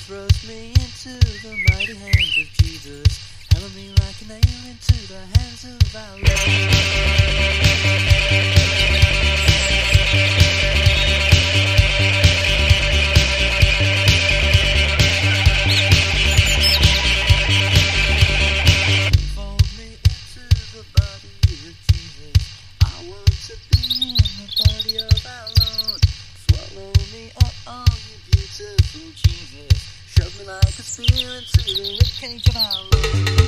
Thrust me into the mighty hands of Jesus. Hammer me like a nail into the hands of our Lord. Body of our Lord, swallow me up, oh you beautiful Jesus. Shove me like a spear into the ribcage of our Lord.